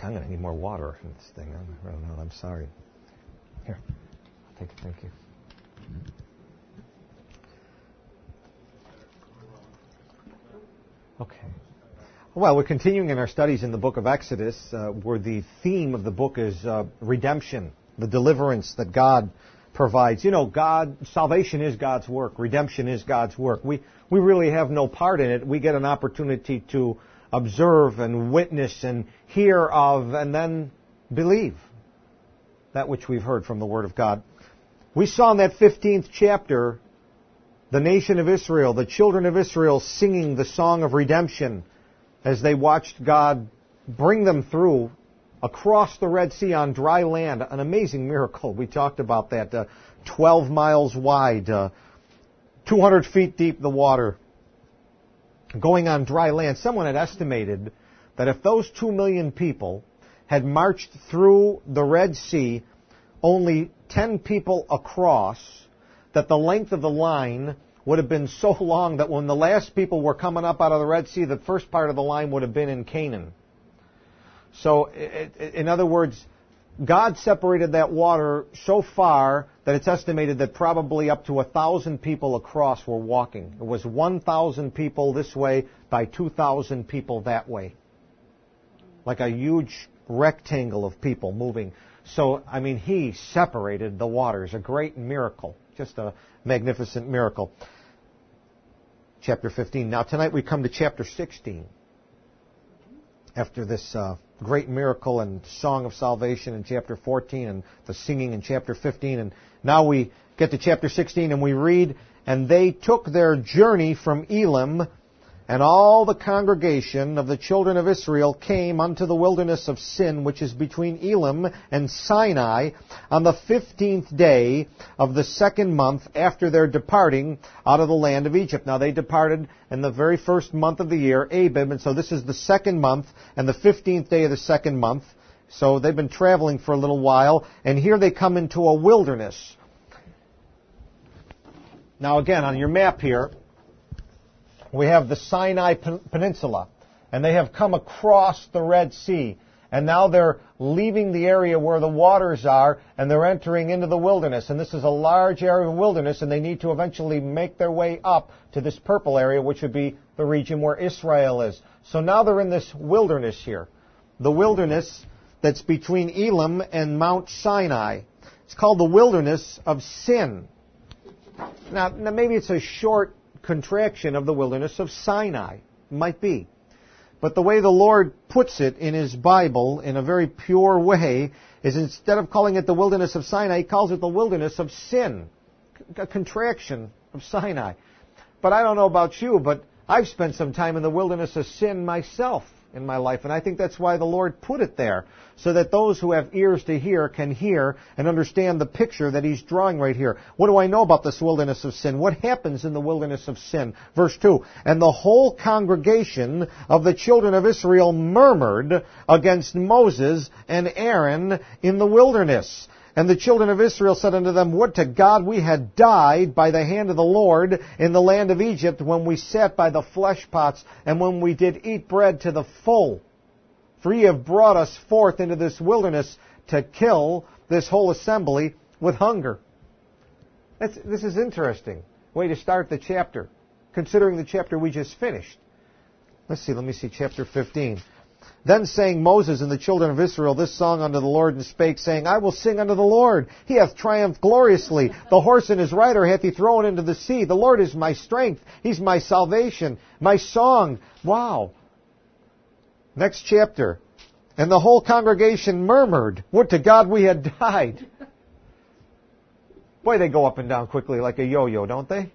I'm going to need more water in this thing. I don't know. I'm sorry. Here. I'll take it. Thank you. Okay. Well, we're continuing in our studies in the book of Exodus, where the theme of the book is redemption, the deliverance that God provides. You know, salvation is God's work. Redemption is God's work. We really have no part in it. We get an opportunity to observe and witness and hear of and then believe that which we've heard from the Word of God. We saw in that 15th chapter the nation of Israel, the children of Israel singing the song of redemption as they watched God bring them through across the Red Sea on dry land. An amazing miracle. We talked about that. 12 miles wide, 200 feet deep the water, going on dry land. Someone had estimated that if those 2 million people had marched through the Red Sea, only 10 people across, that the length of the line would have been so long that when the last people were coming up out of the Red Sea, the first part of the line would have been in Canaan. So, in other words, God separated that water so far that it's estimated that probably up to 1,000 people across were walking. It was 1,000 people this way by 2,000 people that way. Like a huge rectangle of people moving. So, I mean, He separated the waters. A great miracle. Just a magnificent miracle. Chapter 15. Now, tonight we come to chapter 16. After this great miracle and song of salvation in chapter 14 and the singing in chapter 15. And now we get to chapter 16 and we read, "And they took their journey from Elim, and all the congregation of the children of Israel came unto the wilderness of Sin, which is between Elim and Sinai, on the 15th day of the second month after their departing out of the land of Egypt." Now they departed in the very first month of the year, Abib, and so this is the second month and the 15th day of the second month. So they've been traveling for a little while, and here they come into a wilderness. Now again, on your map here, we have the Sinai Peninsula, and they have come across the Red Sea, and now they're leaving the area where the waters are, and they're entering into the wilderness. And this is a large area of wilderness, and they need to eventually make their way up to this purple area, which would be the region where Israel is. So now they're in this wilderness here, the wilderness that's between Elim and Mount Sinai. It's called the wilderness of Sin. Now maybe it's a short contraction of the wilderness of Sinai. Might be. But the way the Lord puts it in His Bible in a very pure way is instead of calling it the wilderness of Sinai, He calls it the wilderness of Sin. A contraction of Sinai. But I don't know about you, but I've spent some time in the wilderness of sin myself in my life, and I think that's why the Lord put it there, so that those who have ears to hear can hear and understand the picture that He's drawing right here. What do I know about this wilderness of sin? What happens in the wilderness of sin? Verse 2, "And the whole congregation of the children of Israel murmured against Moses and Aaron in the wilderness. And the children of Israel said unto them, Would to God we had died by the hand of the Lord in the land of Egypt, when we sat by the flesh pots, and when we did eat bread to the full. For ye have brought us forth into this wilderness to kill this whole assembly with hunger." This is interesting. Way to start the chapter, considering the chapter we just finished. Let me see, chapter 15. "Then sang Moses and the children of Israel this song unto the Lord, and spake, saying, I will sing unto the Lord. He hath triumphed gloriously. The horse and his rider hath He thrown into the sea. The Lord is my strength. He's my salvation, my song." Wow. Next chapter. "And the whole congregation murmured, Would to God we had died." Boy, they go up and down quickly like a yo-yo, don't they?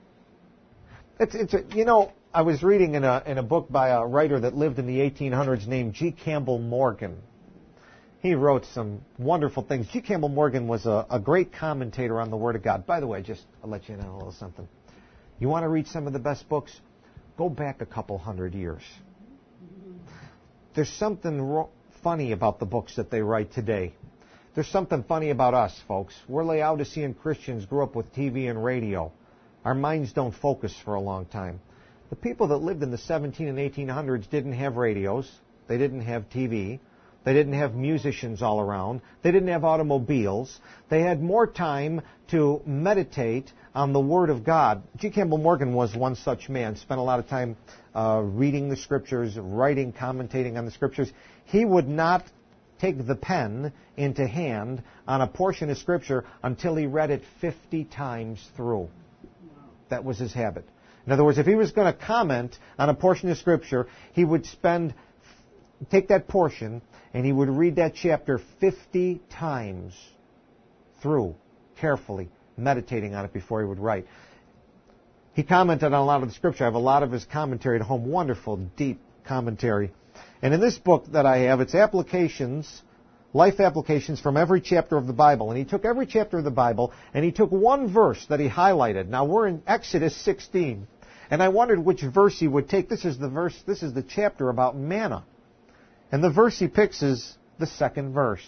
I was reading in a book by a writer that lived in the 1800s named G. Campbell Morgan. He wrote some wonderful things. G. Campbell Morgan was a great commentator on the Word of God. By the way, I'll let you know a little something. You want to read some of the best books? Go back a couple hundred years. There's something funny about the books that they write today. There's something funny about us, folks. We're Laodicean Christians, grew up with TV and radio. Our minds don't focus for a long time. The people that lived in the 17 and 1800s didn't have radios. They didn't have TV. They didn't have musicians all around. They didn't have automobiles. They had more time to meditate on the Word of God. G. Campbell Morgan was one such man, spent a lot of time reading the Scriptures, writing, commentating on the Scriptures. He would not take the pen into hand on a portion of Scripture until he read it 50 times through. That was his habit. In other words, if he was going to comment on a portion of Scripture, he would take that portion and he would read that chapter 50 times through, carefully, meditating on it before he would write. He commented on a lot of the Scripture. I have a lot of his commentary at home. Wonderful, deep commentary. And in this book that I have, it's applications, life applications from every chapter of the Bible. And he took every chapter of the Bible and he took one verse that he highlighted. Now we're in Exodus 16. And I wondered which verse he would take. This is the chapter about manna. And the verse he picks is the second verse.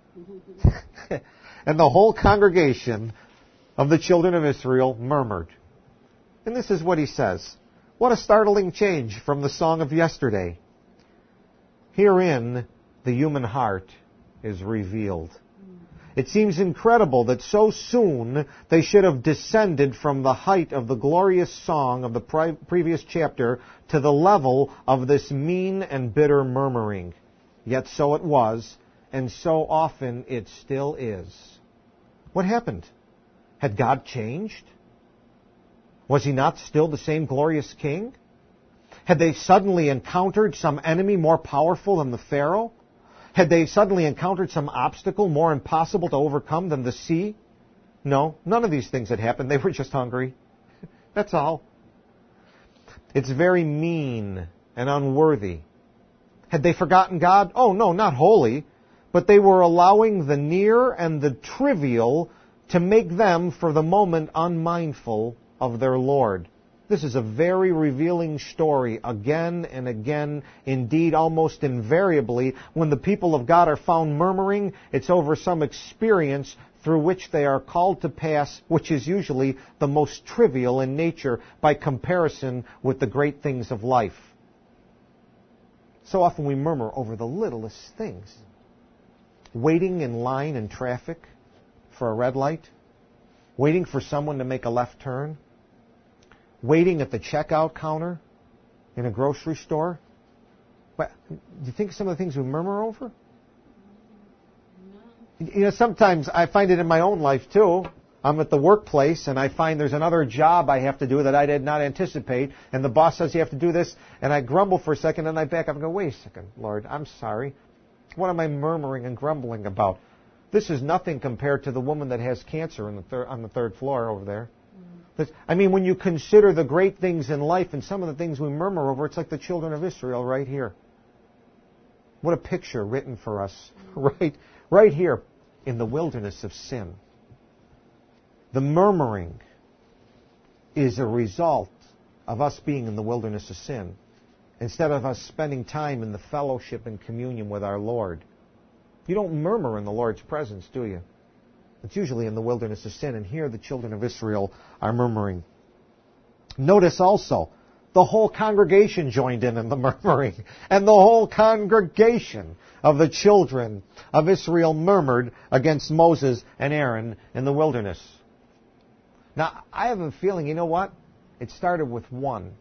And the whole congregation of the children of Israel murmured. And this is what he says. What a startling change from the song of yesterday. Herein the human heart is revealed. It seems incredible that so soon they should have descended from the height of the glorious song of the previous chapter to the level of this mean and bitter murmuring. Yet so it was, and so often it still is. What happened? Had God changed? Was he not still the same glorious king? Had they suddenly encountered some enemy more powerful than the Pharaoh? Had they suddenly encountered some obstacle more impossible to overcome than the sea? No, none of these things had happened. They were just hungry. That's all. It's very mean and unworthy. Had they forgotten God? Oh, no, not wholly. But they were allowing the near and the trivial to make them, for the moment, unmindful of their Lord. This is a very revealing story again and again. Indeed, almost invariably, when the people of God are found murmuring, it's over some experience through which they are called to pass, which is usually the most trivial in nature by comparison with the great things of life. So often we murmur over the littlest things. Waiting in line in traffic for a red light. Waiting for someone to make a left turn. Waiting at the checkout counter in a grocery store. But do you think of some of the things we murmur over? You know, sometimes I find it in my own life too. I'm at the workplace and I find there's another job I have to do that I did not anticipate, and the boss says you have to do this, and I grumble for a second and I back up and go, wait a second, Lord, I'm sorry. What am I murmuring and grumbling about? This is nothing compared to the woman that has cancer on the third floor over there. I mean, when you consider the great things in life and some of the things we murmur over, it's like the children of Israel right here. What a picture written for us right here in the wilderness of sin. The murmuring is a result of us being in the wilderness of sin, instead of us spending time in the fellowship and communion with our Lord. You don't murmur in the Lord's presence, do you? It's usually in the wilderness of sin, and here the children of Israel are murmuring. Notice also, the whole congregation joined in the murmuring, and the whole congregation of the children of Israel murmured against Moses and Aaron in the wilderness. Now, I have a feeling, you know what? It started with one.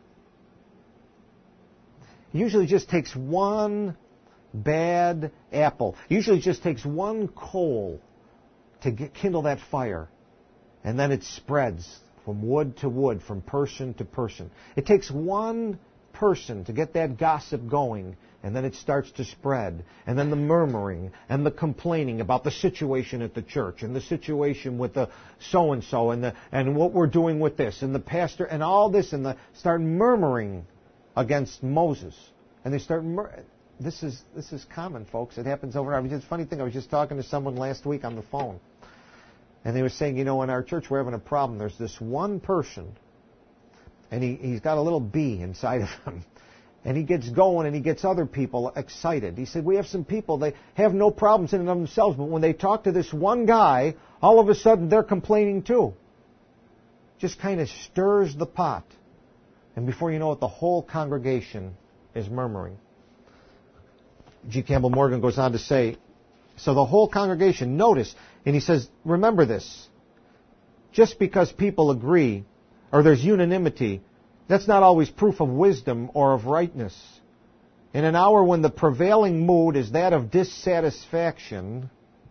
It usually just takes one bad apple. It usually just takes one coal to kindle that fire. And then it spreads from wood to wood, from person to person. It takes one person to get that gossip going, and then it starts to spread. And then the murmuring and the complaining about the situation at the church and the situation with the so-and-so and what we're doing with this and the pastor and all this, and start murmuring against Moses. And they start This is common, folks. It happens over and over. It's a funny thing. I was just talking to someone last week on the phone. And they were saying, you know, in our church we're having a problem. There's this one person, and he's got a little bee inside of him. And he gets going, and he gets other people excited. He said, we have some people, they have no problems in and of themselves, but when they talk to this one guy, all of a sudden they're complaining too. Just kind of stirs the pot. And before you know it, the whole congregation is murmuring. G. Campbell Morgan goes on to say, so the whole congregation, notice, and he says, remember this, just because people agree or there's unanimity, that's not always proof of wisdom or of rightness. In an hour when the prevailing mood is that of dissatisfaction,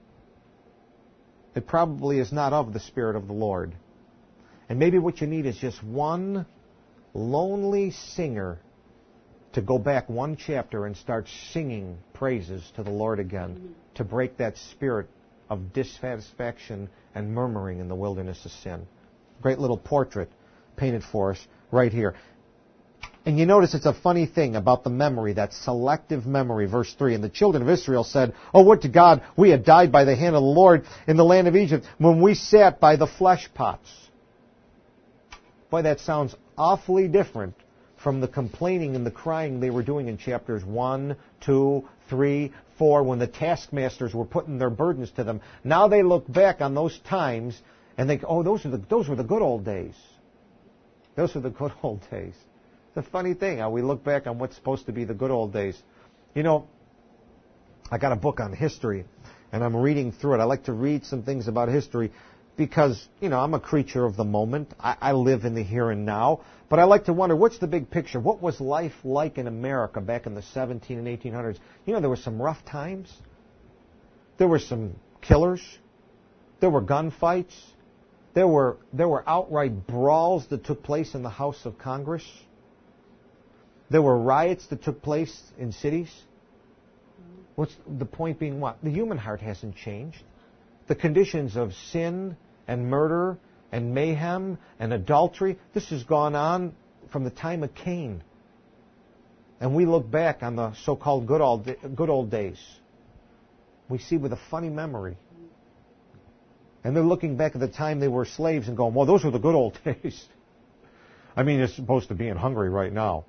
it probably is not of the Spirit of the Lord. And maybe what you need is just one lonely singer to go back one chapter and start singing praises to the Lord again, to break that spirit of dissatisfaction and murmuring in the wilderness of sin. Great little portrait painted for us right here. And you notice it's a funny thing about the memory, that selective memory. Verse 3, and the children of Israel said, oh, would to God we had died by the hand of the Lord in the land of Egypt when we sat by the flesh pots. Boy, that sounds awfully different from the complaining and the crying they were doing in chapters 1, 2, 3, 4, when the taskmasters were putting their burdens to them. Now they look back on those times and think, oh, those were the good old days. Those were the good old days. It's a funny thing how we look back on what's supposed to be the good old days. You know, I got a book on history, and I'm reading through it. I like to read some things about history because, you know, I'm a creature of the moment. I live in the here and now. But I like to wonder, what's the big picture? What was life like in America back in the 17 and 1800s? You know, there were some rough times. There were some killers. There were gunfights. There were outright brawls that took place in the House of Congress. There were riots that took place in cities. What's the point being what? The human heart hasn't changed. The conditions of sin and murder and mayhem and adultery, this has gone on from the time of Cain. And we look back on the so-called good old days. We see with a funny memory. And they're looking back at the time they were slaves and going, well, those were the good old days. I mean, it's supposed to be in Hungary right now.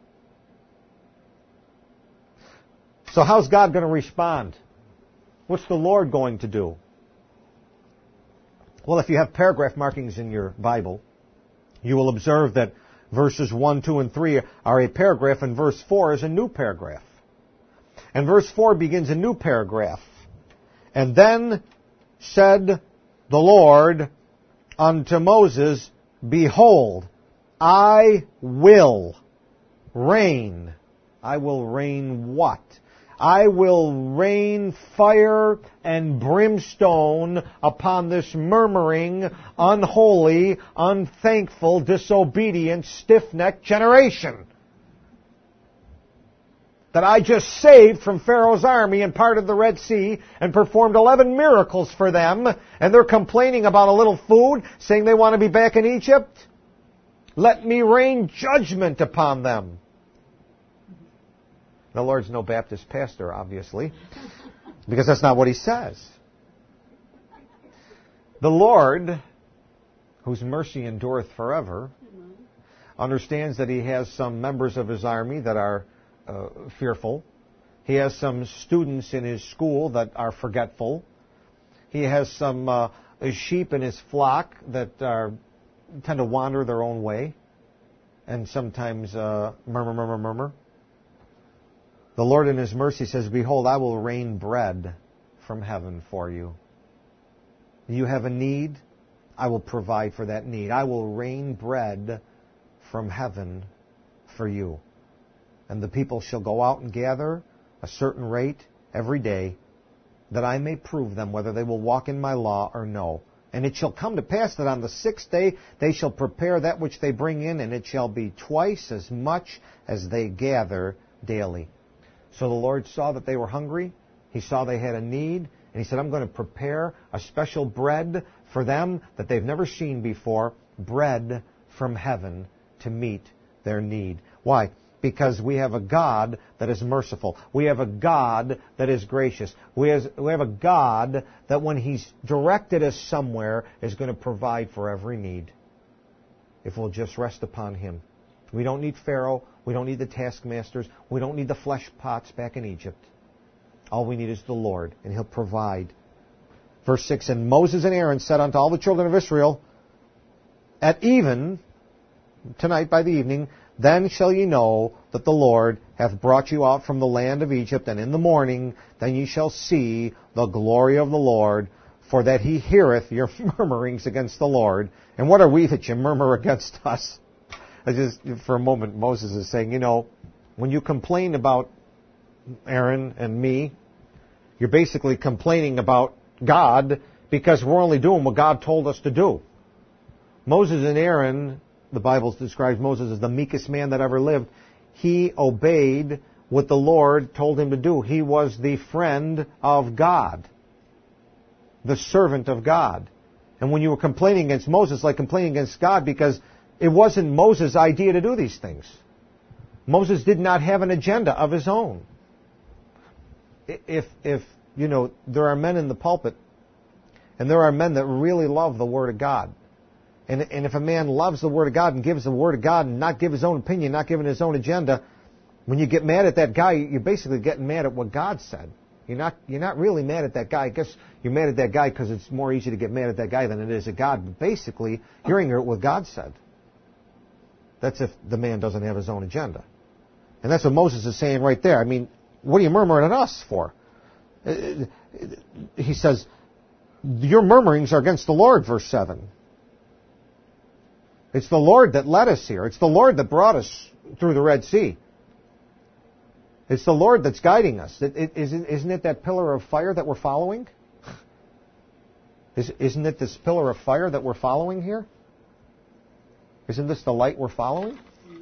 So how's God going to respond? What's the Lord going to do? Well, if you have paragraph markings in your Bible, you will observe that verses 1, 2, and 3 are a paragraph, and verse 4 is a new paragraph. And verse 4 begins a new paragraph. And then said the Lord unto Moses, behold, I will rain. I will rain what? I will rain fire and brimstone upon this murmuring, unholy, unthankful, disobedient, stiff-necked generation that I just saved from Pharaoh's army and parted the Red Sea and performed 11 miracles for them, and they're complaining about a little food, saying they want to be back in Egypt. Let me rain judgment upon them. The Lord's no Baptist pastor, obviously, because that's not what he says. The Lord, whose mercy endureth forever, understands that he has some members of his army that are fearful. He has some students in his school that are forgetful. He has some sheep in his flock that tend to wander their own way and sometimes murmur. The Lord in His mercy says, behold, I will rain bread from heaven for you. You have a need, I will provide for that need. I will rain bread from heaven for you. And the people shall go out and gather a certain rate every day, that I may prove them whether they will walk in my law or no. And it shall come to pass that on the 6th day they shall prepare that which they bring in, and it shall be twice as much as they gather daily. So the Lord saw that they were hungry. He saw they had a need. And He said, I'm going to prepare a special bread for them that they've never seen before. Bread from heaven to meet their need. Why? Because we have a God that is merciful. We have a God that is gracious. We have a God that when He's directed us somewhere is going to provide for every need if we'll just rest upon Him. We don't need Pharaoh. We don't need the taskmasters. We don't need the flesh pots back in Egypt. All we need is the Lord, and He'll provide. Verse 6, and Moses and Aaron said unto all the children of Israel, at even, tonight by the evening, Then shall ye know that the Lord hath brought you out from the land of Egypt, and in the morning then ye shall see the glory of the Lord, for that he heareth your murmurings against the Lord. And what are we that you murmur against us? For a moment, Moses is saying, when you complain about Aaron and me, you're basically complaining about God because we're only doing what God told us to do. Moses and Aaron, the Bible describes Moses as the meekest man that ever lived. He obeyed what the Lord told him to do. He was the friend of God, the servant of God. And when you were complaining against Moses, like complaining against God, because it wasn't Moses' idea to do these things. Moses did not have an agenda of his own. If there are men in the pulpit, and there are men that really love the Word of God, and if a man loves the Word of God and gives the Word of God and not give his own opinion, not giving his own agenda, when you get mad at that guy, you're basically getting mad at what God said. You're not really mad at that guy. I guess you're mad at that guy because it's more easy to get mad at that guy than it is at God. But basically, you're angry at what God said. That's if the man doesn't have his own agenda. And that's what Moses is saying right there. I mean, what are you murmuring at us for? He says, your murmurings are against the Lord, verse 7. It's the Lord that led us here. It's the Lord that brought us through the Red Sea. It's the Lord that's guiding us. Isn't it that pillar of fire that we're following? Isn't it this pillar of fire that we're following here? Isn't this the light we're following?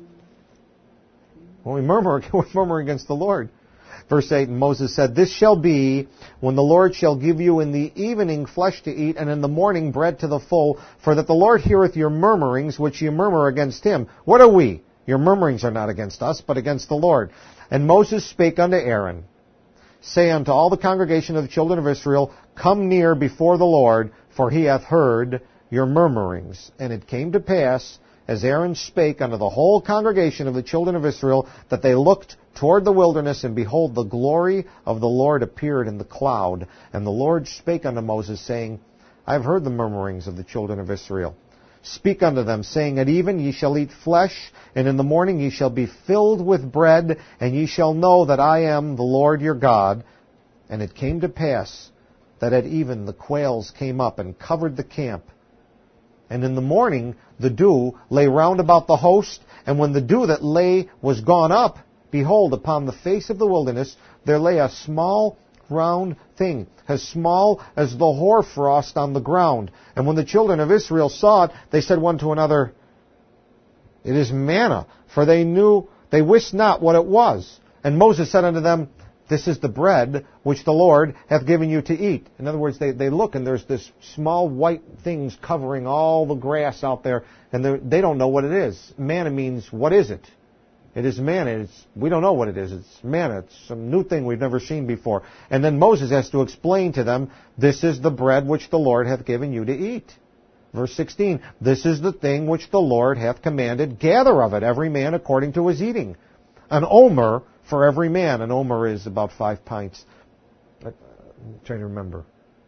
When we murmur, we're murmuring against the Lord. Verse 8, and Moses said, this shall be when the Lord shall give you in the evening flesh to eat, and in the morning bread to the full, for that the Lord heareth your murmurings, which ye murmur against him. What are we? Your murmurings are not against us, but against the Lord. And Moses spake unto Aaron, say unto all the congregation of the children of Israel, come near before the Lord, for he hath heard your murmurings. And it came to pass, as Aaron spake unto the whole congregation of the children of Israel, that they looked toward the wilderness, and behold, the glory of the Lord appeared in the cloud. And the Lord spake unto Moses, saying, I have heard the murmurings of the children of Israel. Speak unto them, saying, at even ye shall eat flesh, and in the morning ye shall be filled with bread, and ye shall know that I am the Lord your God. And it came to pass that at even the quails came up and covered the camp. And in the morning the dew lay round about the host, and when the dew that lay was gone up, behold, upon the face of the wilderness there lay a small round thing, as small as the hoarfrost on the ground. And when the children of Israel saw it, they said one to another, it is manna, for they wist not what it was. And Moses said unto them, this is the bread which the Lord hath given you to eat. In other words, they look, and there's this small white things covering all the grass out there, and they don't know what it is. Manna means, what is it? It is manna. We don't know what it is. It's manna. It's some new thing we've never seen before. And then Moses has to explain to them, this is the bread which the Lord hath given you to eat. Verse 16, this is the thing which the Lord hath commanded, gather of it every man according to his eating. An omer for every man. An omer is about 5 pints. I'm trying to remember.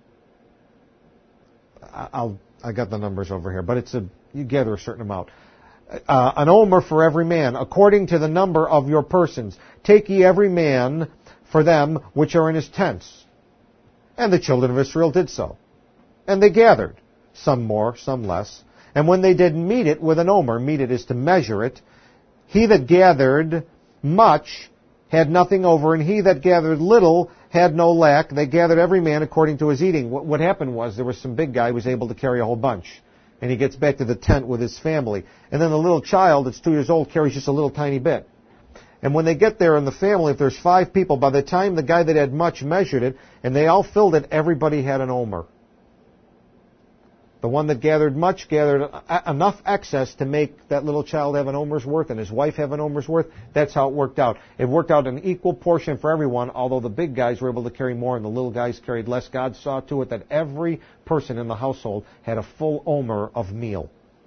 I got the numbers over here, but you gather a certain amount. An omer for every man, according to the number of your persons. Take ye every man for them which are in his tents. And the children of Israel did so. And they gathered, some more, some less. And when they did meet it with an omer, meet it is to measure it, he that gathered much had nothing over, and he that gathered little had no lack. They gathered every man according to his eating. What happened was, there was some big guy who was able to carry a whole bunch. And he gets back to the tent with his family. And then the little child that's 2 years old carries just a little tiny bit. And when they get there in the family, if there's 5 people, by the time the guy that had much measured it, and they all filled it, everybody had an omer. The one that gathered much gathered enough excess to make that little child have an omer's worth and his wife have an omer's worth. That's how it worked out. It worked out an equal portion for everyone, although the big guys were able to carry more and the little guys carried less. God saw to it that every person in the household had a full omer of meal.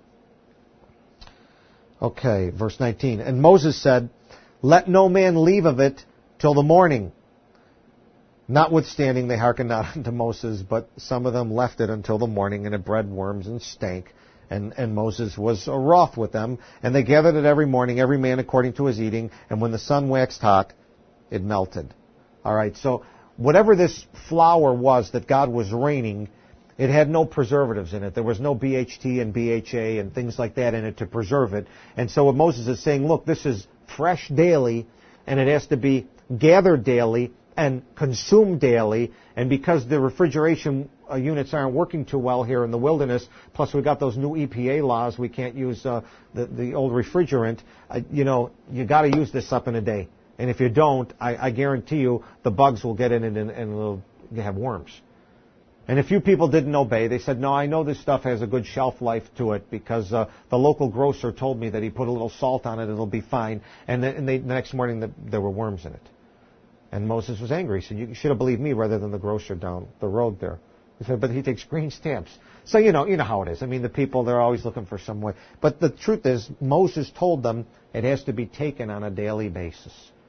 Okay, verse 19. And Moses said, let no man leave of it till the morning. Notwithstanding, they hearkened not unto Moses, but some of them left it until the morning, and it bred worms and stank. And Moses was wroth with them, and they gathered it every morning, every man according to his eating, and when the sun waxed hot, it melted. All right, so whatever this flour was that God was raining, it had no preservatives in it. There was no BHT and BHA and things like that in it to preserve it. And so what Moses is saying, look, this is fresh daily, and it has to be gathered daily and consumed daily. And because the refrigeration units aren't working too well here in the wilderness, plus we got those new EPA laws, we can't use the old refrigerant, you got to use this up in a day. And if you don't, I guarantee you the bugs will get in it and it'll have worms. And a few people didn't obey. They said, no, I know this stuff has a good shelf life to it because the local grocer told me that he put a little salt on it, it'll be fine. And the next morning there were worms in it. And Moses was angry. He said, you should have believed me rather than the grocer down the road there. He said, but he takes green stamps. So you know how it is. I mean, the people, they're always looking for some way. But the truth is, Moses told them it has to be taken on a daily basis.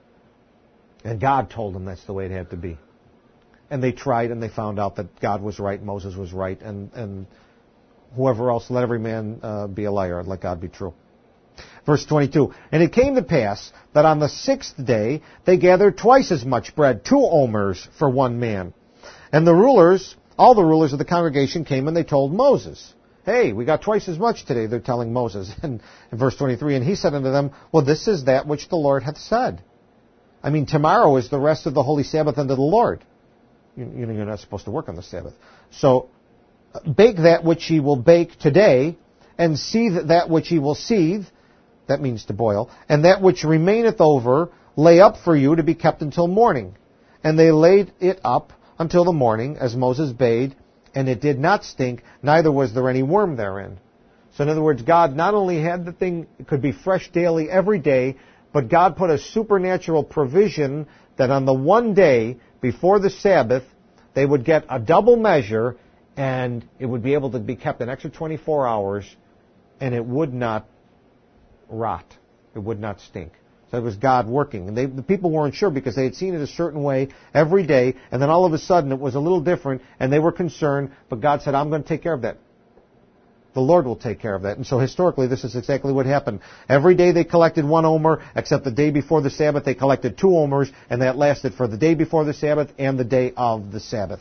And God told them that's the way it had to be. And they tried, and they found out that God was right, Moses was right, and whoever else, let every man be a liar, and let God be true. Verse 22, and it came to pass that on the 6th day they gathered twice as much bread, 2 omers for one man. And all the rulers of the congregation came and they told Moses, hey, we got twice as much today, they're telling Moses. And in verse 23, and he said unto them, well, this is that which the Lord hath said. I mean, tomorrow is the rest of the holy Sabbath unto the Lord. You're not supposed to work on the Sabbath. So, bake that which ye will bake today, and seethe that which ye will seethe, that means to boil, and that which remaineth over, lay up for you to be kept until morning. And they laid it up until the morning, as Moses bade, and it did not stink, neither was there any worm therein. So in other words, God not only had the thing, it could be fresh daily every day, but God put a supernatural provision that on the one day before the Sabbath, they would get a double measure, and it would be able to be kept an extra 24 hours, and it would not rot. It would not stink. So it was God working. And the people weren't sure because they had seen it a certain way every day, and then all of a sudden it was a little different, and they were concerned, but God said, I'm going to take care of that. The Lord will take care of that. And so historically, this is exactly what happened. Every day they collected 1 omer, except the day before the Sabbath they collected 2 omers, and that lasted for the day before the Sabbath and the day of the Sabbath.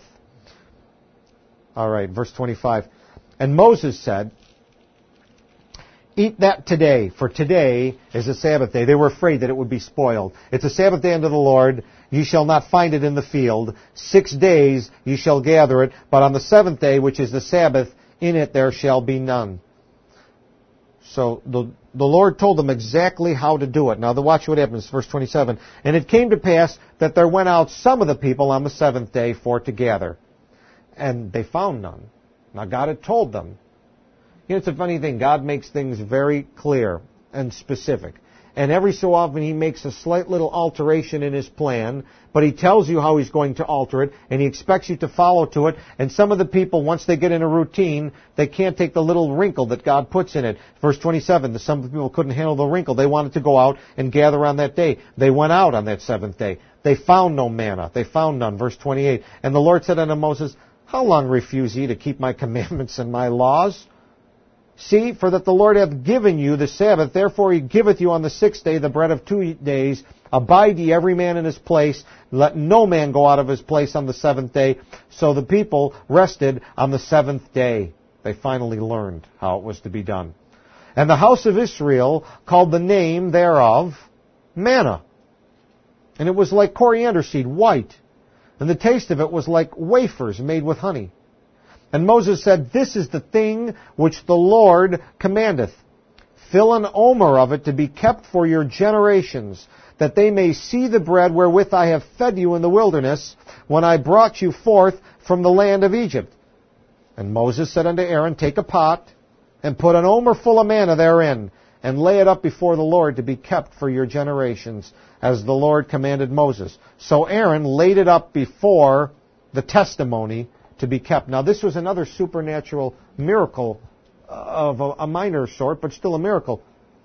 All right, verse 25. And Moses said, eat that today, for today is a Sabbath day. They were afraid that it would be spoiled. It's a Sabbath day unto the Lord. Ye shall not find it in the field. 6 days ye shall gather it, but on the 7th day, which is the Sabbath, in it there shall be none. So the Lord told them exactly how to do it. Now watch what happens, verse 27. And it came to pass that there went out some of the people on the 7th day for to gather. And they found none. Now God had told them. You know, it's a funny thing. God makes things very clear and specific. And every so often He makes a slight little alteration in His plan, but He tells you how He's going to alter it, and He expects you to follow to it. And some of the people, once they get in a routine, they can't take the little wrinkle that God puts in it. Verse 27, some people couldn't handle the wrinkle. They wanted to go out and gather on that day. They went out on that 7th day. They found no manna. They found none. Verse 28, and the Lord said unto Moses, how long refuse ye to keep my commandments and my laws? See, for that the Lord hath given you the Sabbath, therefore He giveth you on the 6th day the bread of 2 days. Abide ye every man in his place. Let no man go out of his place on the 7th day. So the people rested on the 7th day. They finally learned how it was to be done. And the house of Israel called the name thereof manna. And it was like coriander seed, white. And the taste of it was like wafers made with honey. And Moses said, this is the thing which the Lord commandeth. Fill an omer of it to be kept for your generations, that they may see the bread wherewith I have fed you in the wilderness, when I brought you forth from the land of Egypt. And Moses said unto Aaron, take a pot, and put an omer full of manna therein, and lay it up before the Lord to be kept for your generations, as the Lord commanded Moses. So Aaron laid it up before the testimony to be kept. Now this was another supernatural miracle of a minor sort, but still a miracle.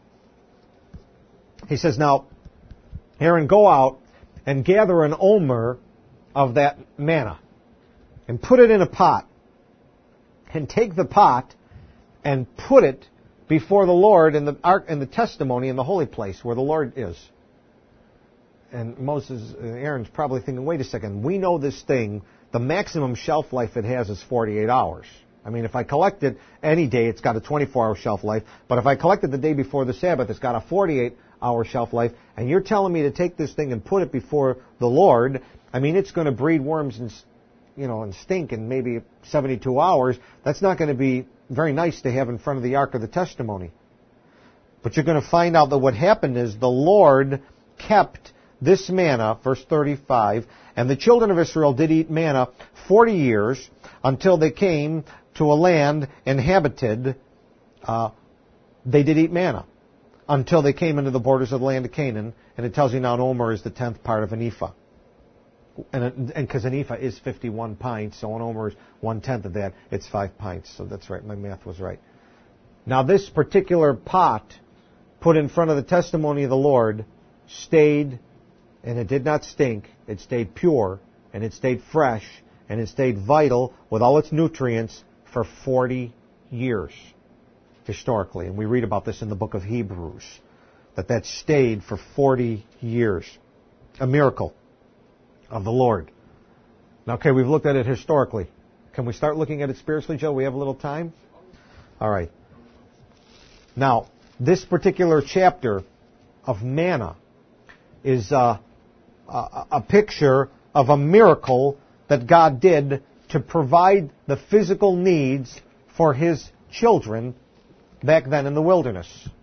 He says, now, Aaron, go out and gather an omer of that manna and put it in a pot. And take the pot and put it before the Lord in the ark, in the testimony in the holy place where the Lord is. And Moses and Aaron's probably thinking, wait a second, we know this thing, the maximum shelf life it has is 48 hours. I mean, if I collect it any day, it's got a 24-hour shelf life. But if I collect it the day before the Sabbath, it's got a 48-hour shelf life. And you're telling me to take this thing and put it before the Lord. I mean, it's going to breed worms and, and stink in maybe 72 hours. That's not going to be very nice to have in front of the Ark of the Testimony. But you're going to find out that what happened is the Lord kept this manna, verse 35, and the children of Israel did eat manna 40 years until they came to a land inhabited. They did eat manna until they came into the borders of the land of Canaan. And it tells you now an omer is the 10th part of an ephah. And because an ephah is 51 pints, so an omer is 1/10 of that. It's 5 pints. So that's right. My math was right. Now this particular pot put in front of the testimony of the Lord stayed, and it did not stink. It stayed pure, and it stayed fresh, and it stayed vital with all its nutrients for 40 years, historically. And we read about this in the book of Hebrews, that stayed for 40 years. A miracle of the Lord. Now, okay, we've looked at it historically. Can we start looking at it spiritually, Joe? We have a little time? All right. Now, this particular chapter of manna is a picture of a miracle that God did to provide the physical needs for His children back then in the wilderness.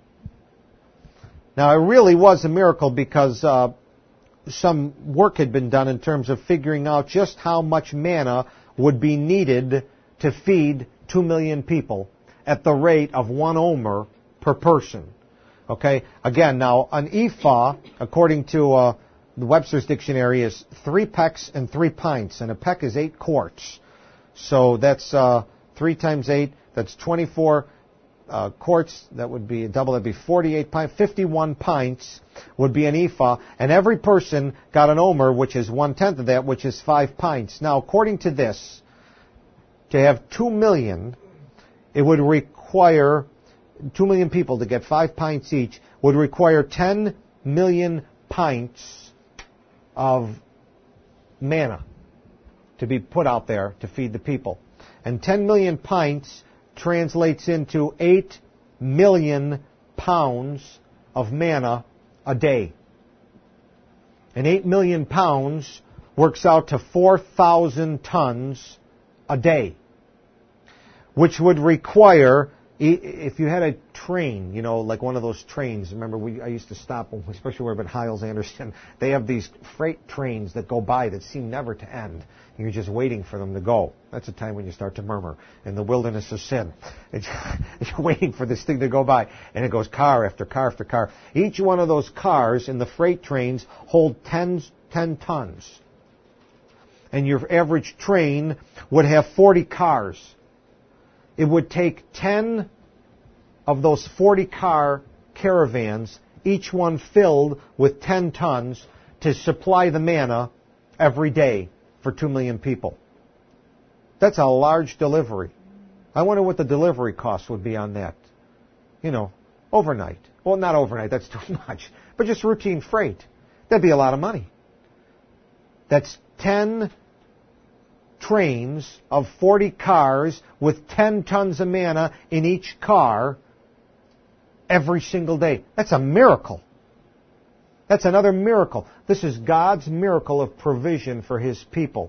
Now, it really was a miracle because some work had been done in terms of figuring out just how much manna would be needed to feed 2 million people at the rate of 1 omer per person. Okay? Again, now, an ephah, according to the Webster's Dictionary, is 3 pecks and 3 pints, and a peck is 8 quarts. So that's 3 times 8, that's 24 quarts. That would be a double, that would be 48 pints. 51 pints would be an ephah, and every person got an omer, which is 1/10 of that, which is 5 pints. Now, according to this, to have 2 million, it would require 2 million people to get 5 pints each, would require 10 million pints of manna to be put out there to feed the people. And 10 million pints translates into 8 million pounds of manna a day. And 8 million pounds works out to 4,000 tons a day, which would require, if you had a train, like one of those trains, remember I used to stop, especially where at Hiles Anderson, they have these freight trains that go by that seem never to end. You're just waiting for them to go. That's a time when you start to murmur in the wilderness of sin. You're waiting for this thing to go by, and it goes car after car after car. Each one of those cars in the freight trains hold 10 tons. And your average train would have 40 cars. It would take 10 of those 40-car caravans, each one filled with 10 tons, to supply the manna every day for 2 million people. That's a large delivery. I wonder what the delivery cost would be on that. Overnight. Well, not overnight, that's too much. But just routine freight. That'd be a lot of money. That's 10 trains of 40 cars with 10 tons of manna in each car every single day. That's a miracle. That's another miracle. This is God's miracle of provision for His people.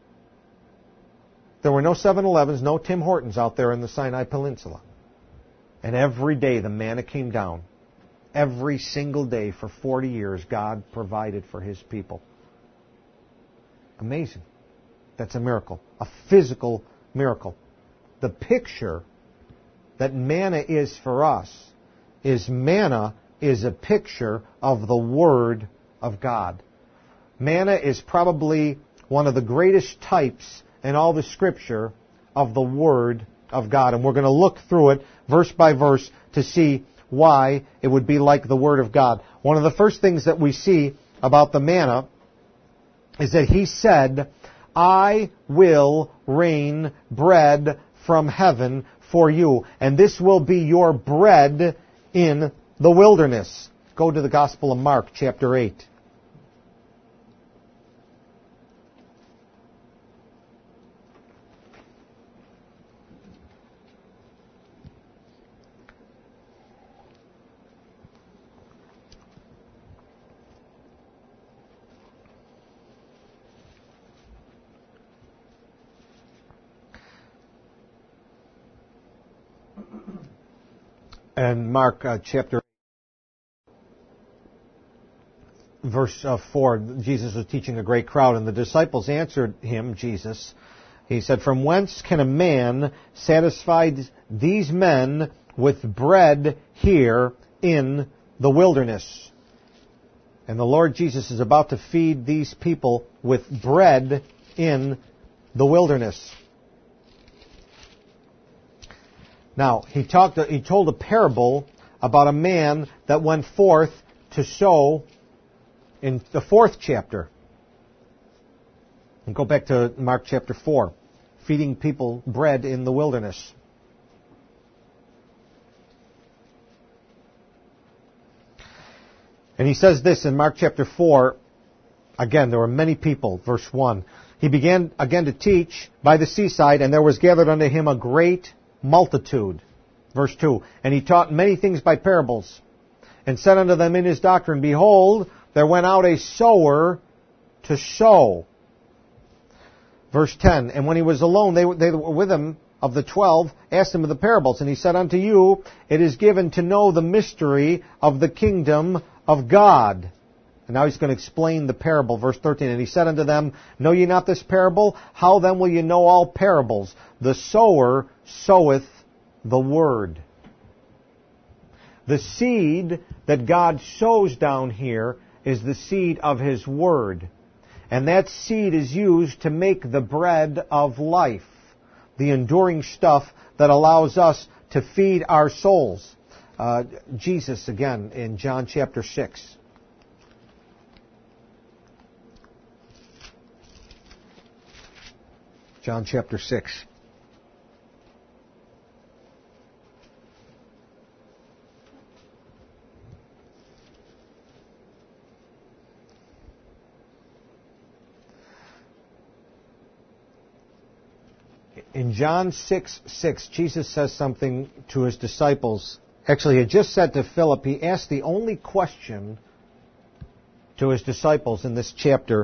There were no 7-Elevens, no Tim Hortons out there in the Sinai Peninsula. And every day the manna came down. Every single day for 40 years God provided for His people. Amazing. That's a miracle. A physical miracle. The picture that manna is for us is manna is a picture of the Word of God. Manna is probably one of the greatest types in all the Scripture of the Word of God. And we're going to look through it verse by verse to see why it would be like the Word of God. One of the first things that we see about the manna is that He said, I will rain bread from heaven for you, and this will be your bread in the wilderness. Go to the Gospel of Mark, chapter 8. And Mark chapter verse 4, Jesus was teaching a great crowd, and the disciples answered him, Jesus. He said, "From whence can a man satisfy these men with bread here in the wilderness?" And the Lord Jesus is about to feed these people with bread in the wilderness. Now, he told a parable about a man that went forth to sow in the 4th chapter. And go back to Mark chapter 4, feeding people bread in the wilderness. And he says this in Mark chapter 4, again, there were many people, verse 1. He began again to teach by the seaside, and there was gathered unto him a great multitude. Verse 2. And he taught many things by parables, and said unto them in his doctrine, Behold, there went out a sower to sow. Verse 10. And when he was alone, they were with him of the 12, asked him of the parables. And he said unto you, it is given to know the mystery of the kingdom of God. And now he's going to explain the parable, verse 13. And he said unto them, Know ye not this parable? How then will ye know all parables? The sower soweth the word. The seed that God sows down here is the seed of His word. And that seed is used to make the bread of life, the enduring stuff that allows us to feed our souls. Jesus, again, in John chapter 6. John chapter 6. In John 6:6, Jesus says something to His disciples. Actually, He had just said to Philip, He asked the only question to His disciples in this chapter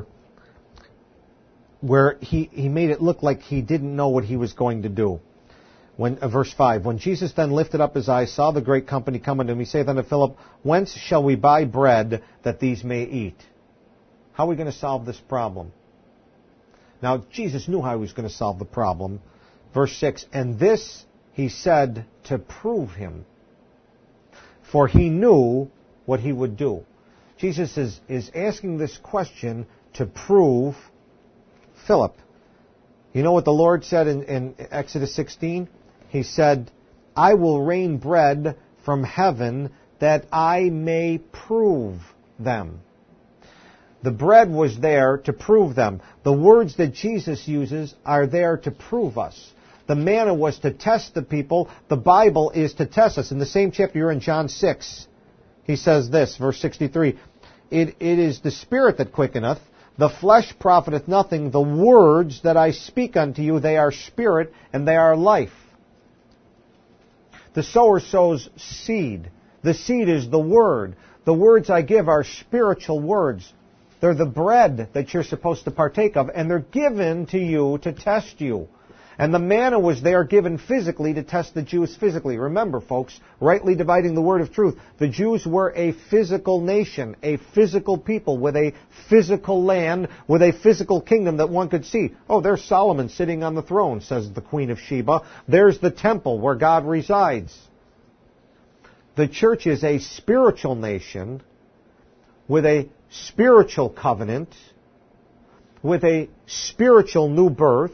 where he made it look like He didn't know what He was going to do. Verse 5, When Jesus then lifted up His eyes, saw the great company come unto Him, He saith unto Philip, Whence shall we buy bread that these may eat? How are we going to solve this problem? Now, Jesus knew how He was going to solve the problem. Verse 6, And this He said to prove Him, for He knew what He would do. Jesus is asking this question to prove Philip. You know what the Lord said in Exodus 16? He said, I will rain bread from heaven that I may prove them. The bread was there to prove them. The words that Jesus uses are there to prove us. The manna was to test the people. The Bible is to test us. In the same chapter, you're in John 6. He says this, verse 63, It is the Spirit that quickeneth, the flesh profiteth nothing. The words that I speak unto you, they are spirit and they are life. The sower sows seed. The seed is the word. The words I give are spiritual words. They're the bread that you're supposed to partake of, and they're given to you to test you. And the manna was there given physically to test the Jews physically. Remember, folks, rightly dividing the word of truth, the Jews were a physical nation, a physical people with a physical land, with a physical kingdom that one could see. Oh, there's Solomon sitting on the throne, says the Queen of Sheba. There's the temple where God resides. The church is a spiritual nation with a spiritual covenant, with a spiritual new birth.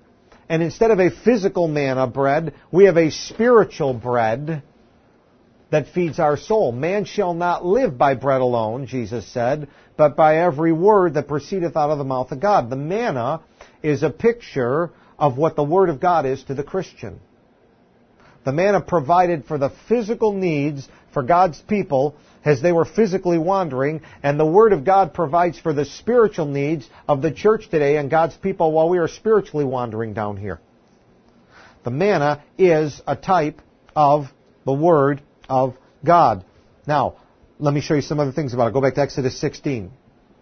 And instead of a physical manna bread, we have a spiritual bread that feeds our soul. Man shall not live by bread alone, Jesus said, but by every word that proceedeth out of the mouth of God. The manna is a picture of what the Word of God is to the Christian. The manna provided for the physical needs for God's people as they were physically wandering, and the Word of God provides for the spiritual needs of the church today and God's people while we are spiritually wandering down here. The manna is a type of the Word of God. Now, let me show you some other things about it. Go back to Exodus 16.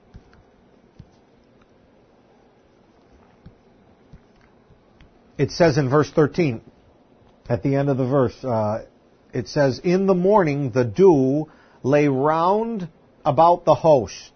It says in verse 13, at the end of the verse, it says, "In the morning the dew lay round about the host."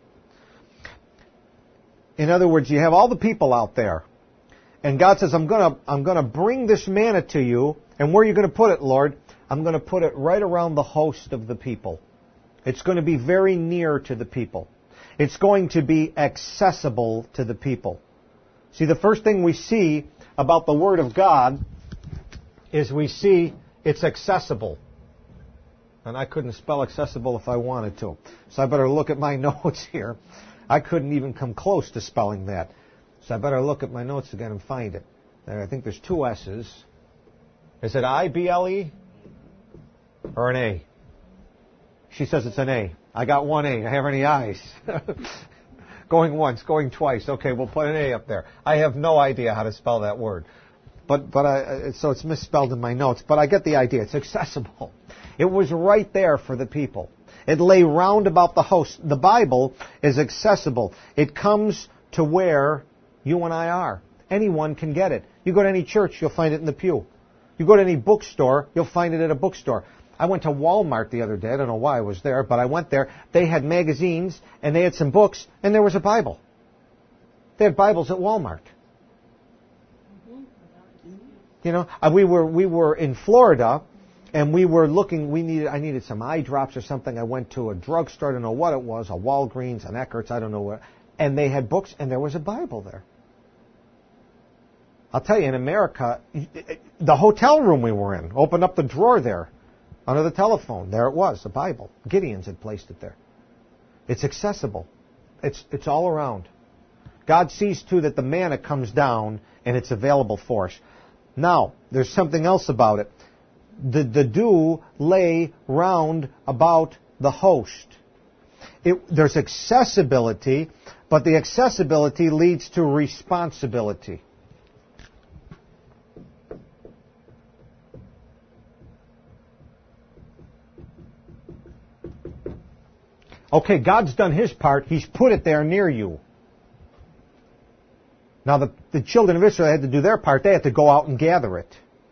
In other words, you have all the people out there, and God says, I'm going to bring this manna to you, and where are you going to put it, Lord? I'm going to put it right around the host of the people. It's going to be very near to the people. It's going to be accessible to the people. See, the first thing we see about the Word of God is we see it's accessible. And I couldn't spell accessible if I wanted to. So I better look at my notes here. I couldn't even come close to spelling that. So I better look at my notes again and find it. There, I think there's two S's. Is it I-B-L-E? Or an A? She says it's an A. I got one A. I have any I's? Going once, going twice. Okay, we'll put an A up there. I have no idea how to spell that word. So it's misspelled in my notes. But I get the idea. It's accessible. It was right there for the people. It lay round about the host. The Bible is accessible. It comes to where you and I are. Anyone can get it. You go to any church, you'll find it in the pew. You go to any bookstore, you'll find it at a bookstore. I went to Walmart the other day. I don't know why I was there, but I went there. They had magazines, and they had some books, and there was a Bible. They had Bibles at Walmart. You know, we were in Florida, and we were looking. I needed some eye drops or something. I went to a drugstore. I don't know what it was, a Walgreens, an Eckert's, I don't know what. And they had books, and there was a Bible there. I'll tell you, in America, the hotel room we were in, opened up the drawer there. Under the telephone, there it was, the Bible. Gideon's had placed it there. It's accessible. It's all around. God sees to that the manna comes down and it's available for us. Now, there's something else about it. The dew lay round about the host. There's accessibility, but the accessibility leads to responsibility. Okay, God's done His part. He's put it there near you. Now, the children of Israel had to do their part. They had to go out and gather it.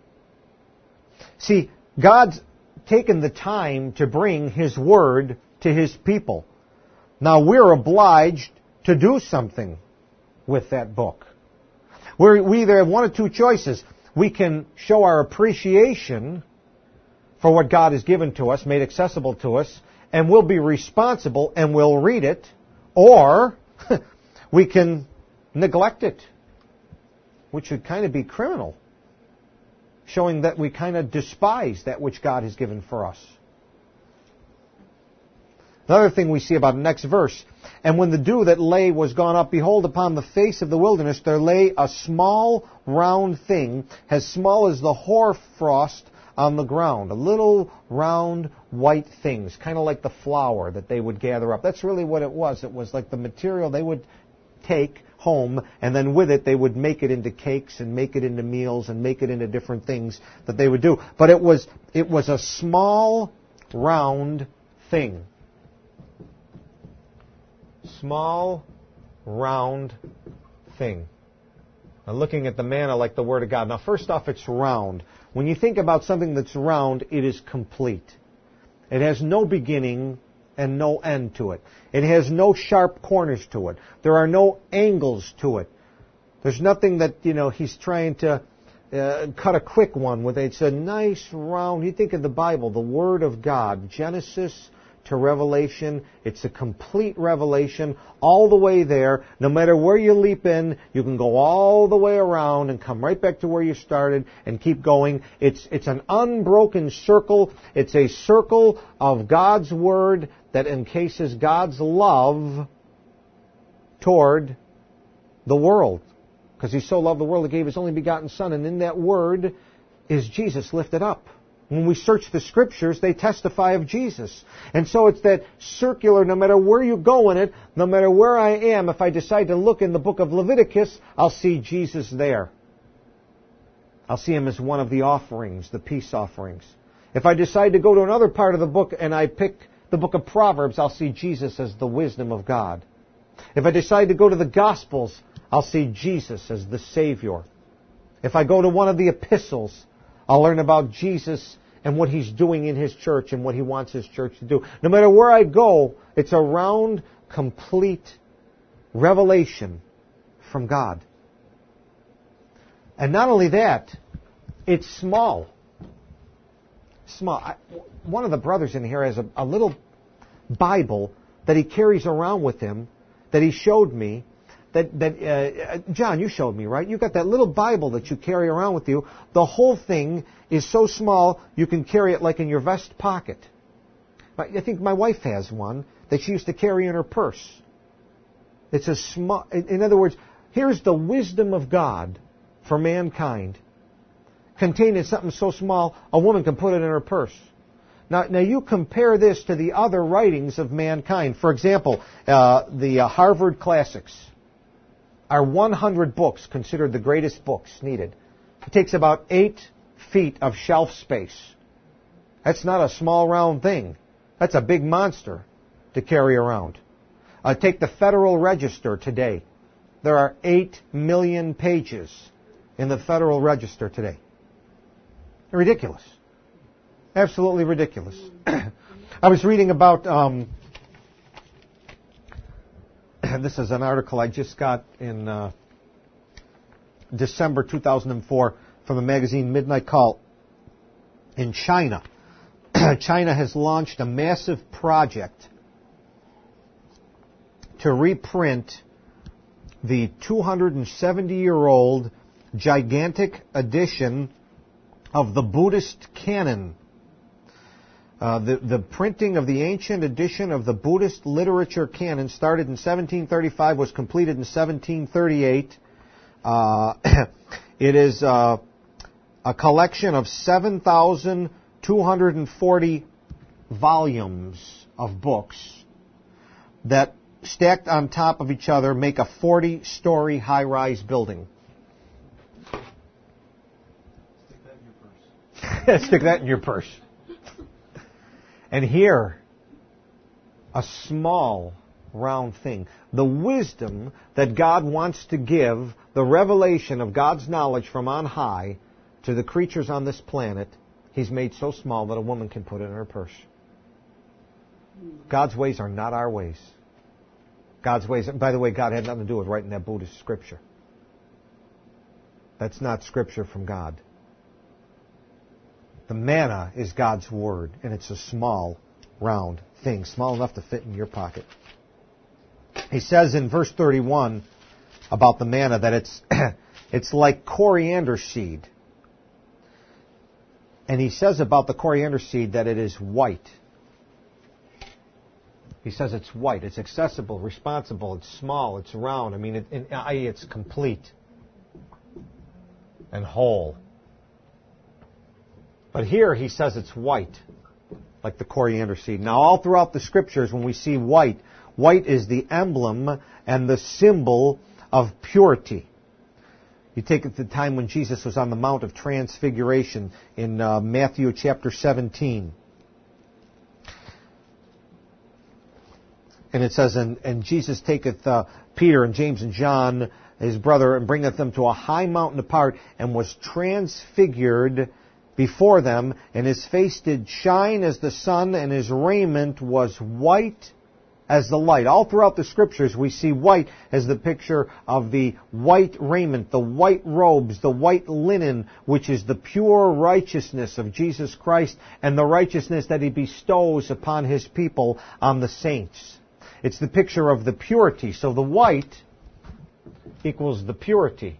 See, God's taken the time to bring His Word to His people. Now, we're obliged to do something with that book. We either have one of two choices. We can show our appreciation for what God has given to us, made accessible to us, and we'll be responsible and we'll read it, or we can neglect it, which would kind of be criminal, showing that we kind of despise that which God has given for us. Another thing we see about the next verse, "And when the dew that lay was gone up, behold, upon the face of the wilderness there lay a small round thing, as small as the hoarfrost on the ground." A little round white things, kind of like the flour that they would gather up. That's really what it was. It was like the material they would take home, and then with it they would make it into cakes and make it into meals and make it into different things that they would do. But it was a small round thing. Small round thing. Now, looking at the manna like the Word of God. Now, first off, it's round. When you think about something that's round, it is complete. It has no beginning and no end to it. It has no sharp corners to it. There are no angles to it. There's nothing that, he's trying to cut a quick one with. It's a nice round. You think of the Bible, the Word of God, Genesis to Revelation. It's a complete revelation all the way there. No matter where you leap in, you can go all the way around and come right back to where you started and keep going. It's an unbroken circle. It's a circle of God's Word that encases God's love toward the world. Because He so loved the world, He gave His only begotten Son. And in that Word is Jesus lifted up. When we search the Scriptures, they testify of Jesus. And so it's that circular, no matter where you go in it, no matter where I am, if I decide to look in the book of Leviticus, I'll see Jesus there. I'll see Him as one of the offerings, the peace offerings. If I decide to go to another part of the book and I pick the book of Proverbs, I'll see Jesus as the wisdom of God. If I decide to go to the Gospels, I'll see Jesus as the Savior. If I go to one of the epistles, I'll learn about Jesus and what He's doing in His church and what He wants His church to do. No matter where I go, it's a round, complete revelation from God. And not only that, it's small. One of the brothers in here has a little Bible that he carries around with him that he showed me. John, you showed me, right? You've got that little Bible that you carry around with you. The whole thing is so small, you can carry it like in your vest pocket. I think my wife has one that she used to carry in her purse. It's a small, in other words, here's the wisdom of God for mankind, contained in something so small, a woman can put it in her purse. Now you compare this to the other writings of mankind. For example, the Harvard Classics are 100 books considered the greatest books needed. It takes about 8 feet of shelf space. That's not a small round thing. That's a big monster to carry around. Take the Federal Register today. There are 8 million pages in the Federal Register today. Ridiculous. Absolutely ridiculous. I was reading about, this is an article I just got in December 2004 from the magazine Midnight Call. In China, China has launched a massive project to reprint the 270-year-old gigantic edition of the Buddhist canon. The printing of the ancient edition of the Buddhist literature canon started in 1735, was completed in 1738. It is a collection of 7,240 volumes of books that, stacked on top of each other, make a 40-story high-rise building. Stick that in your purse. And here, a small, round thing. The wisdom that God wants to give, the revelation of God's knowledge from on high to the creatures on this planet, He's made so small that a woman can put it in her purse. God's ways are not our ways. God's ways, by the way, God had nothing to do with writing that Buddhist scripture. That's not scripture from God. The manna is God's Word, and it's a small, round thing, small enough to fit in your pocket. He says in verse 31 about the manna that it's like coriander seed. And he says about the coriander seed that it is white. He says it's white, it's accessible, responsible, it's small, it's round. I mean, it's complete and whole. But here he says it's white, like the coriander seed. Now, all throughout the Scriptures, when we see white, white is the emblem and the symbol of purity. You take it to the time when Jesus was on the Mount of Transfiguration in Matthew chapter 17. And it says, and Jesus taketh Peter and James and John, his brother, and bringeth them to a high mountain apart, and was transfigured before them, and his face did shine as the sun, and his raiment was white as the light. All throughout the Scriptures we see white as the picture of the white raiment, the white robes, the white linen, which is the pure righteousness of Jesus Christ and the righteousness that He bestows upon His people, on the saints. It's the picture of the purity. So the white equals the purity.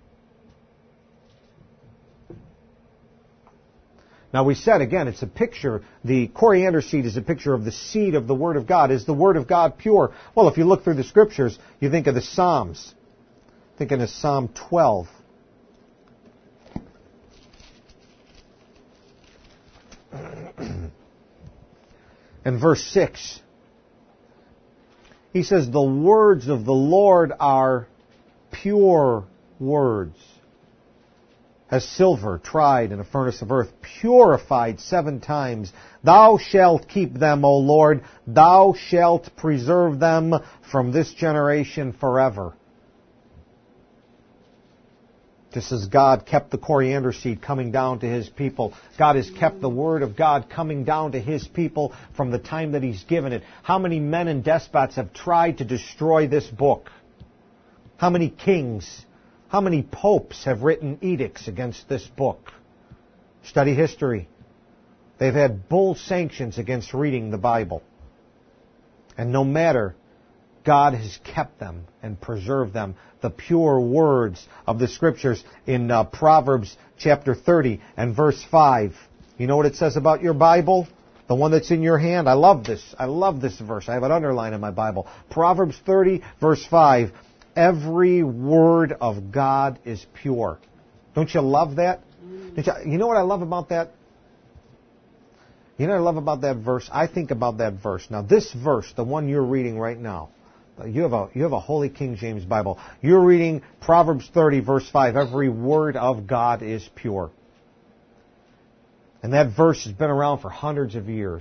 Now we said, again, it's a picture, the coriander seed is a picture of the seed of the Word of God. Is the Word of God pure? Well, if you look through the Scriptures, you think of the Psalms. Thinking of Psalm 12. And verse 6. He says, the words of the Lord are pure words, as silver tried in a furnace of earth, purified 7 times. Thou shalt keep them, O Lord. Thou shalt preserve them from this generation forever. Just as God kept the coriander seed coming down to His people, God has kept the Word of God coming down to His people from the time that He's given it. How many men and despots have tried to destroy this book? How many kings? How many popes have written edicts against this book? Study history. They've had bull sanctions against reading the Bible. And no matter, God has kept them and preserved them. The pure words of the Scriptures in Proverbs chapter 30 and verse 5. You know what it says about your Bible? The one that's in your hand? I love this. I love this verse. I have it underlined in my Bible. Proverbs 30 verse 5. Every word of God is pure. Don't you love that? You know what I love about that? You know what I love about that verse? I think about that verse. Now this verse, the one you're reading right now, you have a Holy King James Bible. You're reading Proverbs 30 verse 5. Every word of God is pure. And that verse has been around for hundreds of years.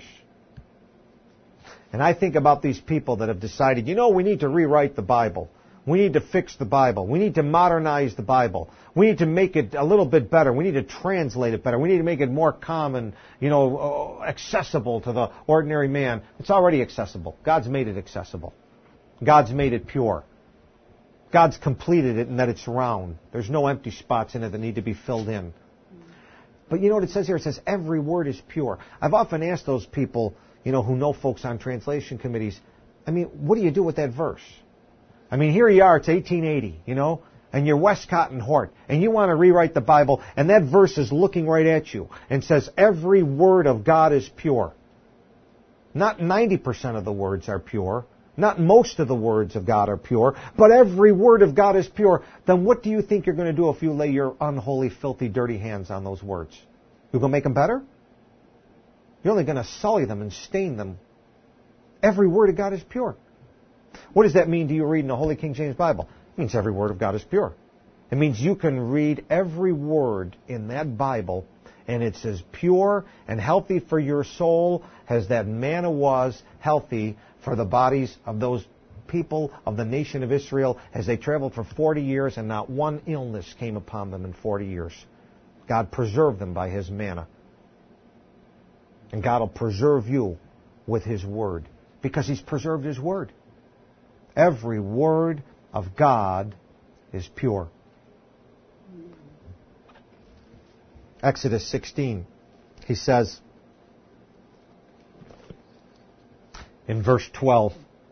And I think about these people that have decided, we need to rewrite the Bible. We need to fix the Bible. We need to modernize the Bible. We need to make it a little bit better. We need to translate it better. We need to make it more common, accessible to the ordinary man. It's already accessible. God's made it accessible. God's made it pure. God's completed it in that it's round. There's no empty spots in it that need to be filled in. But you know what it says here? It says every word is pure. I've often asked those people, who know folks on translation committees, what do you do with that verse? Here you are, it's 1880, and you're Westcott and Hort, and you want to rewrite the Bible, and that verse is looking right at you and says every word of God is pure. Not 90% of the words are pure. Not most of the words of God are pure, but every word of God is pure. Then what do you think you're going to do if you lay your unholy, filthy, dirty hands on those words? You're going to make them better? You're only going to sully them and stain them. Every word of God is pure. What does that mean to you reading the Holy King James Bible? It means every word of God is pure. It means you can read every word in that Bible, and it's as pure and healthy for your soul as that manna was healthy for the bodies of those people of the nation of Israel as they traveled for 40 years and not one illness came upon them in 40 years. God preserved them by His manna. And God will preserve you with His Word because He's preserved His Word. Every word of God is pure. Exodus 16, He says in verse 12,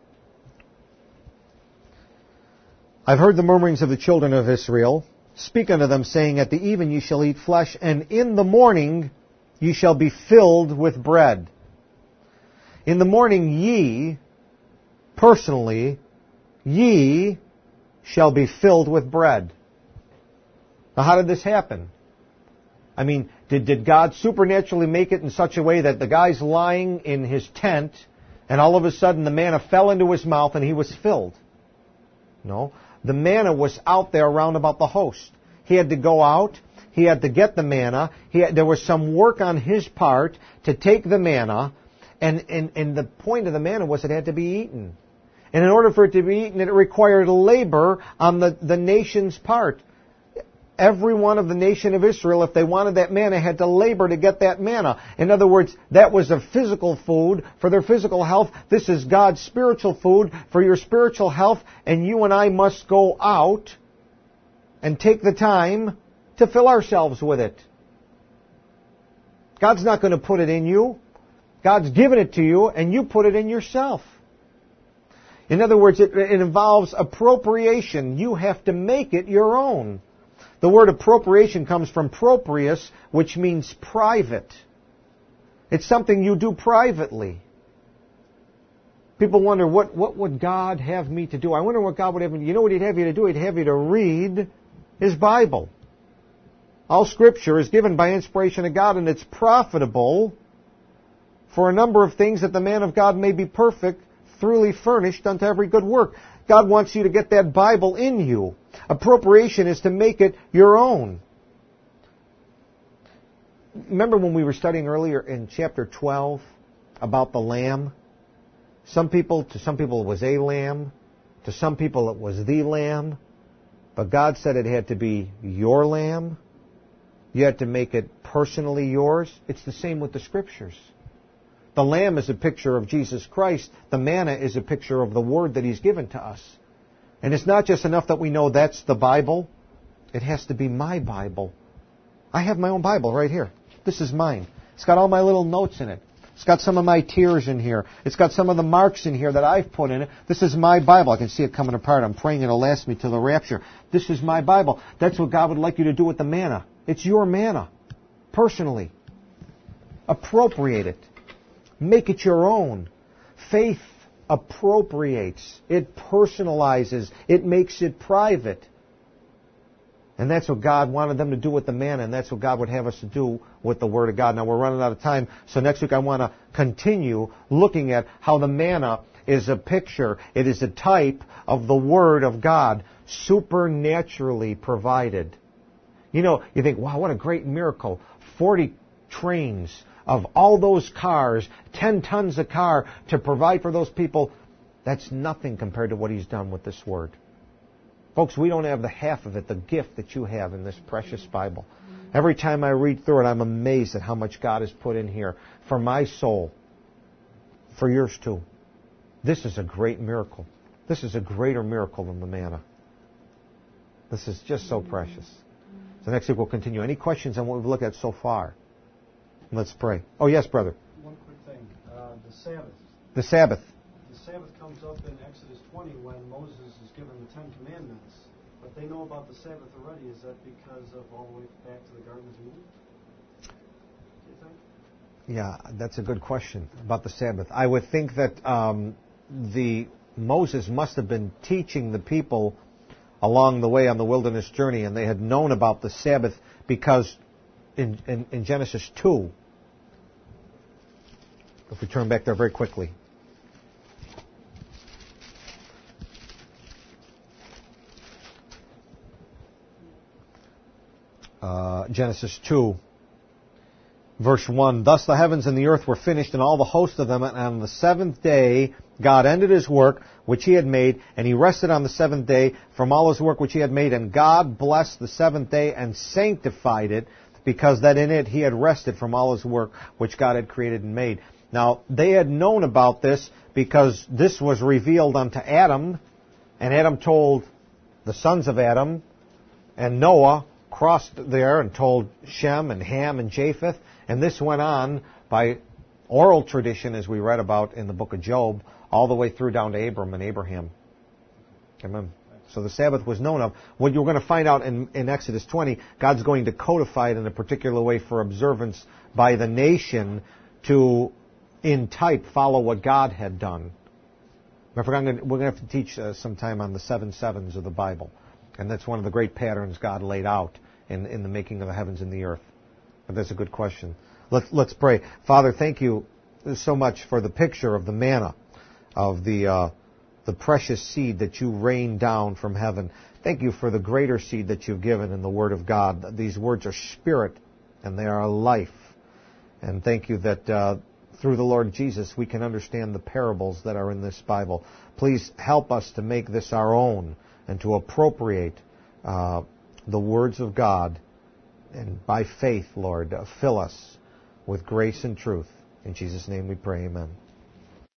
I've heard the murmurings of the children of Israel. Speak unto them, saying, at the even ye shall eat flesh, and in the morning ye shall be filled with bread. In the morning ye, personally, ye shall be filled with bread. Now how did this happen? Did God supernaturally make it in such a way that the guy's lying in his tent and all of a sudden the manna fell into his mouth and he was filled? No. The manna was out there around about the host. He had to go out. He had to get the manna. There was some work on his part to take the manna, and the point of the manna was it had to be eaten. And in order for it to be eaten, it required labor on the nation's part. Everyone of the nation of Israel, if they wanted that manna, had to labor to get that manna. In other words, that was a physical food for their physical health. This is God's spiritual food for your spiritual health, and you and I must go out and take the time to fill ourselves with it. God's not going to put it in you. God's given it to you, and you put it in yourself. In other words, it involves appropriation. You have to make it your own. The word appropriation comes from proprius, which means private. It's something you do privately. People wonder, what would God have me to do? I wonder what God would have me to do. You know what He'd have you to do? He'd have you to read His Bible. All Scripture is given by inspiration of God, and it's profitable for a number of things, that the man of God may be perfect, thoroughly furnished unto every good work. God wants you to get that Bible in you. Appropriation is to make it your own. Remember when we were studying earlier in chapter 12 about the lamb? To some people it was a lamb. To some people it was the lamb. But God said it had to be your lamb. You had to make it personally yours. It's the same with the Scriptures. The lamb is a picture of Jesus Christ. The manna is a picture of the Word that He's given to us. And it's not just enough that we know that's the Bible. It has to be my Bible. I have my own Bible right here. This is mine. It's got all my little notes in it. It's got some of my tears in here. It's got some of the marks in here that I've put in it. This is my Bible. I can see it coming apart. I'm praying it'll last me till the rapture. This is my Bible. That's what God would like you to do with the manna. It's your manna. Personally. Appropriate it. Make it your own. Faith appropriates. It personalizes. It makes it private. And that's what God wanted them to do with the manna, and that's what God would have us to do with the Word of God. Now, we're running out of time, so next week I want to continue looking at how the manna is a picture, it is a type of the Word of God, supernaturally provided. You know, you think, wow, what a great miracle. 40 trains of all those cars, 10 tons of car to provide for those people. That's nothing compared to what He's done with this Word. Folks, we don't have the half of it, the gift that you have in this precious Bible. Every time I read through it, I'm amazed at how much God has put in here for my soul, for yours too. This is a great miracle. This is a greater miracle than the manna. This is just so precious. So next week we'll continue. Any questions on what we've looked at so far? Let's pray. Oh, yes, brother. One quick thing. The Sabbath. The Sabbath. The Sabbath comes up in Exodus 20 when Moses is given the Ten Commandments. But they know about the Sabbath already. Is that because of all the way back to the Garden of Eden? Do you think? Yeah, that's a good question about the Sabbath. I would think that Moses must have been teaching the people along the way on the wilderness journey, and they had known about the Sabbath because in Genesis 2, if we turn back there very quickly, Genesis 2, verse 1, Thus the heavens and the earth were finished, and all the host of them, and on the seventh day God ended His work which He had made, and He rested on the seventh day from all His work which He had made, and God blessed the seventh day and sanctified it, because that in it He had rested from all His work which God had created and made. Now, they had known about this because this was revealed unto Adam, and Adam told the sons of Adam, and Noah crossed there and told Shem and Ham and Japheth, and this went on by oral tradition, as we read about in the book of Job, all the way through down to Abram and Abraham. Amen. So the Sabbath was known of. What you're going to find out in Exodus 20, God's going to codify it in a particular way for observance by the nation to, in type, follow what God had done. We're going to have to teach sometime on the 7 sevens of the Bible. And that's one of the great patterns God laid out in the making of the heavens and the earth. But that's a good question. Let's pray. Father, thank you so much for the picture of the manna, of the precious seed that you rained down from heaven. Thank you for the greater seed that you've given in the Word of God. These words are spirit and they are life. And thank you that through the Lord Jesus we can understand the parables that are in this Bible. Please help us to make this our own and to appropriate the words of God, and by faith, Lord, fill us with grace and truth. In Jesus' name we pray, amen.